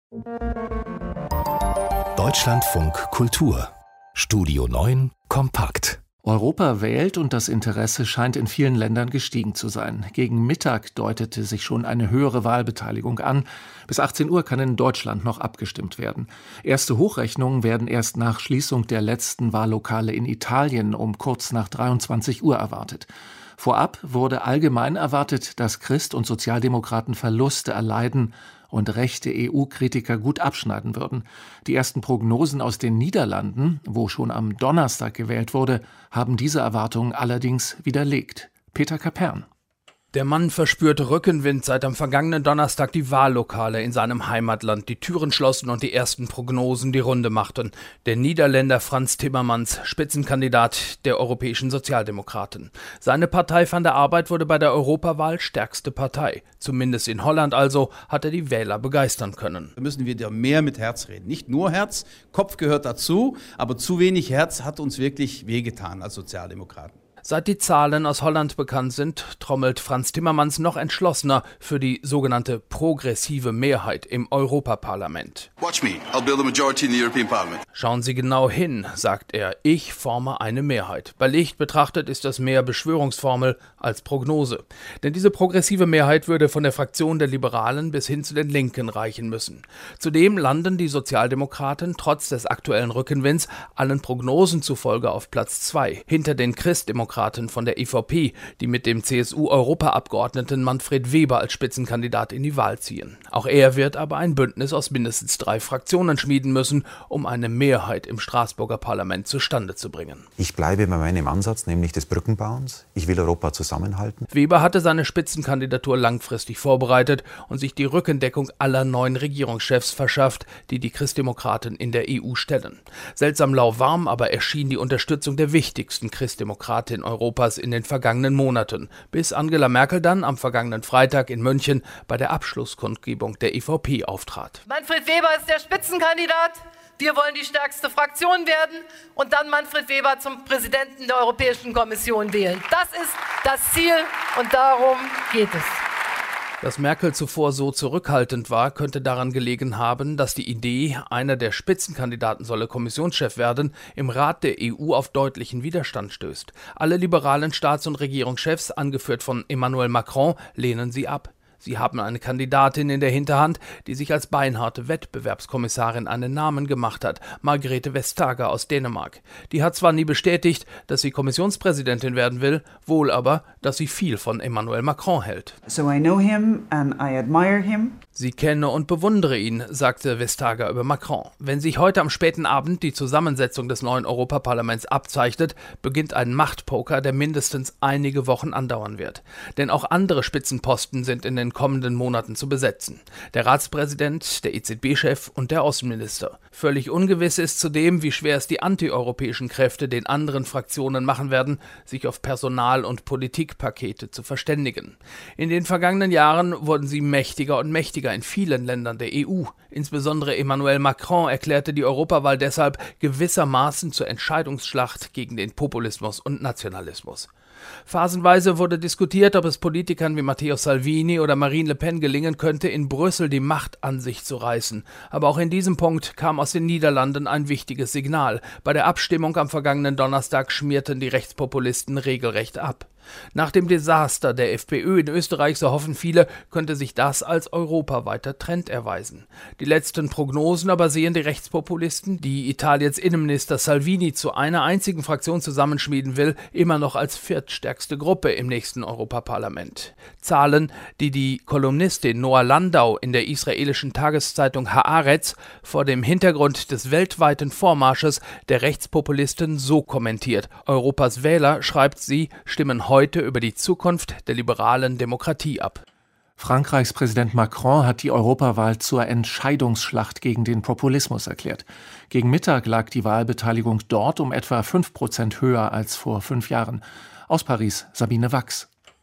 Deutschlandfunk Kultur Studio 9 kompakt. Europa wählt und das Interesse scheint in vielen Ländern gestiegen zu sein. Gegen Mittag deutete sich schon eine höhere Wahlbeteiligung an. Bis 18 Uhr kann in Deutschland noch abgestimmt werden. Erste Hochrechnungen werden erst nach Schließung der letzten Wahllokale in Italien um kurz nach 23 Uhr erwartet. Vorab wurde allgemein erwartet, dass Christ- und Sozialdemokraten Verluste erleiden und rechte EU-Kritiker gut abschneiden würden. Die ersten Prognosen aus den Niederlanden, wo schon am Donnerstag gewählt wurde, haben diese Erwartungen allerdings widerlegt. Peter Kapern. Der Mann verspürte Rückenwind, seit am vergangenen Donnerstag die Wahllokale in seinem Heimatland die Türen schlossen und die ersten Prognosen die Runde machten. Der Niederländer Frans Timmermans, Spitzenkandidat der europäischen Sozialdemokraten. Seine Partei Van der Arbeid wurde bei der Europawahl stärkste Partei. Zumindest in Holland also hat er die Wähler begeistern können. Da müssen wir wieder mehr mit Herz reden. Nicht nur Herz, Kopf gehört dazu, aber zu wenig Herz hat uns wirklich wehgetan als Sozialdemokraten. Seit die Zahlen aus Holland bekannt sind, trommelt Frans Timmermans noch entschlossener für die sogenannte progressive Mehrheit im Europaparlament. Watch me, I'll build a majority in the European Parliament. Schauen Sie genau hin, sagt er, ich forme eine Mehrheit. Bei Licht betrachtet ist das mehr Beschwörungsformel als Prognose. Denn diese progressive Mehrheit würde von der Fraktion der Liberalen bis hin zu den Linken reichen müssen. Zudem landen die Sozialdemokraten trotz des aktuellen Rückenwinds allen Prognosen zufolge auf Platz 2, hinter den Christdemokraten von der EVP, die mit dem CSU-Europaabgeordneten Manfred Weber als Spitzenkandidat in die Wahl ziehen. Auch er wird aber ein Bündnis aus mindestens 3 Fraktionen schmieden müssen, um eine Mehrheit im Straßburger Parlament zustande zu bringen. Ich bleibe bei meinem Ansatz, nämlich des Brückenbauens. Ich will Europa zusammenhalten. Weber hatte seine Spitzenkandidatur langfristig vorbereitet und sich die Rückendeckung aller 9 Regierungschefs verschafft, die die Christdemokraten in der EU stellen. Seltsam lauwarm aber erschien die Unterstützung der wichtigsten Christdemokratin Europas in den vergangenen Monaten, bis Angela Merkel dann am vergangenen Freitag in München bei der Abschlusskundgebung der EVP auftrat. Manfred Weber ist der Spitzenkandidat. Wir wollen die stärkste Fraktion werden und dann Manfred Weber zum Präsidenten der Europäischen Kommission wählen. Das ist das Ziel und darum geht es. Dass Merkel zuvor so zurückhaltend war, könnte daran gelegen haben, dass die Idee, einer der Spitzenkandidaten solle Kommissionschef werden, im Rat der EU auf deutlichen Widerstand stößt. Alle liberalen Staats- und Regierungschefs, angeführt von Emmanuel Macron, lehnen sie ab. Sie haben eine Kandidatin in der Hinterhand, die sich als beinharte Wettbewerbskommissarin einen Namen gemacht hat, Margrethe Vestager aus Dänemark. Die hat zwar nie bestätigt, dass sie Kommissionspräsidentin werden will, wohl aber, dass sie viel von Emmanuel Macron hält. So I know him and I admire him. Sie kenne und bewundere ihn, sagte Vestager über Macron. Wenn sich heute am späten Abend die Zusammensetzung des neuen Europaparlaments abzeichnet, beginnt ein Machtpoker, der mindestens einige Wochen andauern wird. Denn auch andere Spitzenposten sind in den kommenden Monaten zu besetzen. Der Ratspräsident, der EZB-Chef und der Außenminister. Völlig ungewiss ist zudem, wie schwer es die antieuropäischen Kräfte den anderen Fraktionen machen werden, sich auf Personal- und Politikpakete zu verständigen. In den vergangenen Jahren wurden sie mächtiger und mächtiger in vielen Ländern der EU. Insbesondere Emmanuel Macron erklärte die Europawahl deshalb gewissermaßen zur Entscheidungsschlacht gegen den Populismus und Nationalismus. Phasenweise wurde diskutiert, ob es Politikern wie Matteo Salvini oder Marine Le Pen gelingen könnte, in Brüssel die Macht an sich zu reißen. Aber auch in diesem Punkt kam aus den Niederlanden ein wichtiges Signal. Bei der Abstimmung am vergangenen Donnerstag schmierten die Rechtspopulisten regelrecht ab. Nach dem Desaster der FPÖ in Österreich, so hoffen viele, könnte sich das als europaweiter Trend erweisen. Die letzten Prognosen aber sehen die Rechtspopulisten, die Italiens Innenminister Salvini zu einer einzigen Fraktion zusammenschmieden will, immer noch als viertstärkste Gruppe im nächsten Europaparlament. Zahlen, die die Kolumnistin Noah Landau in der israelischen Tageszeitung Haaretz vor dem Hintergrund des weltweiten Vormarsches der Rechtspopulisten so kommentiert: Europas Wähler, schreibt sie, stimmen heute über die Zukunft der liberalen Demokratie ab. Frankreichs Präsident Macron hat die Europawahl zur Entscheidungsschlacht gegen den Populismus erklärt. Gegen Mittag lag die Wahlbeteiligung dort um etwa 5% höher als vor 5 Jahren. Aus Paris Sabine Wachs.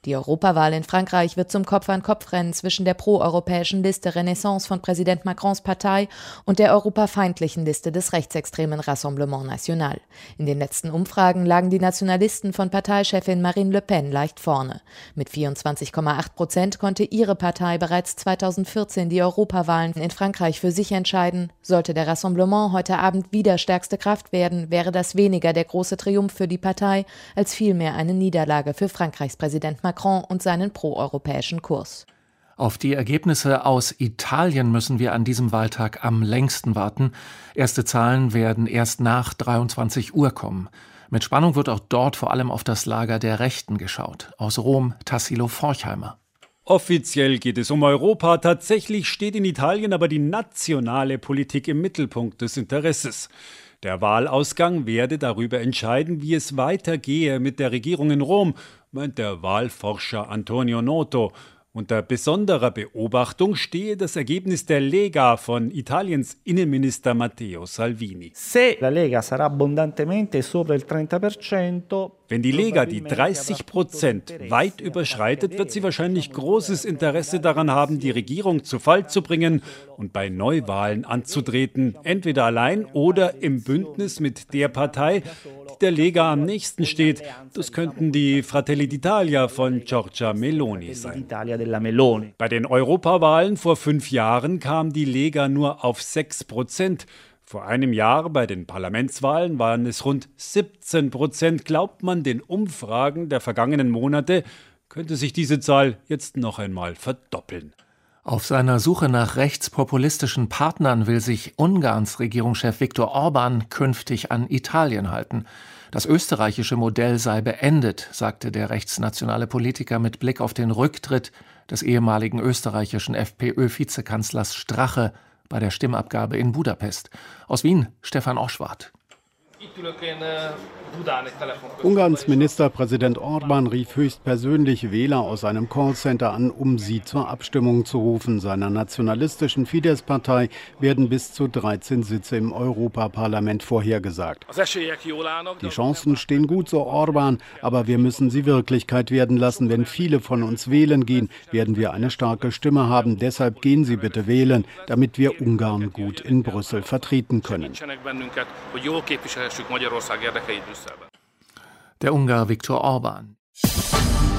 Die Europawahl in Frankreich wird zum Kopf-an-Kopf-Rennen zwischen der proeuropäischen Liste Renaissance von Präsident Macrons Partei und der europafeindlichen Liste des rechtsextremen Rassemblement National. In den letzten Umfragen lagen die Nationalisten von Parteichefin Marine Le Pen leicht vorne. Mit 24,8% konnte ihre Partei bereits 2014 die Europawahlen in Frankreich für sich entscheiden. Sollte der Rassemblement heute Abend wieder stärkste Kraft werden, wäre das weniger der große Triumph für die Partei, als vielmehr eine Niederlage für Frankreichs Präsident Macron und seinen proeuropäischen Kurs. Auf die Ergebnisse aus Italien müssen wir an diesem Wahltag am längsten warten. Erste Zahlen werden erst nach 23 Uhr kommen. Mit Spannung wird auch dort vor allem auf das Lager der Rechten geschaut. Aus Rom, Tassilo Forchheimer. Offiziell geht es um Europa, tatsächlich steht in Italien aber die nationale Politik im Mittelpunkt des Interesses. Der Wahlausgang werde darüber entscheiden, wie es weitergehe mit der Regierung in Rom, meint der Wahlforscher Antonio Noto. Unter besonderer Beobachtung stehe das Ergebnis der Lega von Italiens Innenminister Matteo Salvini. Wenn die Lega die 30% weit überschreitet, wird sie wahrscheinlich großes Interesse daran haben, die Regierung zu Fall zu bringen und bei Neuwahlen anzutreten, entweder allein oder im Bündnis mit der Partei, die der Lega am nächsten steht. Das könnten die Fratelli d'Italia von Giorgia Meloni sein. Bei den Europawahlen vor 5 Jahren kam die Lega nur auf 6%. Vor einem Jahr bei den Parlamentswahlen waren es rund 17%. Glaubt man den Umfragen der vergangenen Monate, könnte sich diese Zahl jetzt noch einmal verdoppeln. Auf seiner Suche nach rechtspopulistischen Partnern will sich Ungarns Regierungschef Viktor Orbán künftig an Italien halten. Das österreichische Modell sei beendet, sagte der rechtsnationale Politiker mit Blick auf den Rücktritt des ehemaligen österreichischen FPÖ-Vizekanzlers Strache bei der Stimmabgabe in Budapest. Aus Wien, Stefan Oschwart. Ungarns Ministerpräsident Orbán rief höchstpersönlich Wähler aus einem Callcenter an, um sie zur Abstimmung zu rufen. Seiner nationalistischen Fidesz-Partei werden bis zu 13 Sitze im Europaparlament vorhergesagt. Die Chancen stehen gut, so Orbán, aber wir müssen sie Wirklichkeit werden lassen. Wenn viele von uns wählen gehen, werden wir eine starke Stimme haben. Deshalb gehen Sie bitte wählen, damit wir Ungarn gut in Brüssel vertreten können. Der Ungar Viktor Orbán.